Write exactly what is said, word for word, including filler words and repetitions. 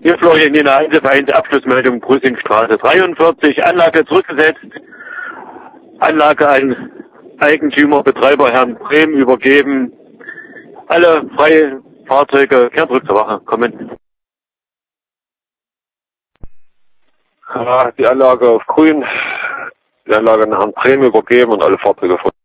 Hier Florian Nina eins Abschlussmeldung Brüssingstraße dreiundvierzig, Anlage zurückgesetzt, Anlage an Eigentümer, Betreiber Herrn Brehm übergeben. Alle freie Fahrzeuge kehren zurück zur Wache, kommen. Ja, die Anlage auf grün, die Anlage an Herrn Brehm übergeben und alle Fahrzeuge von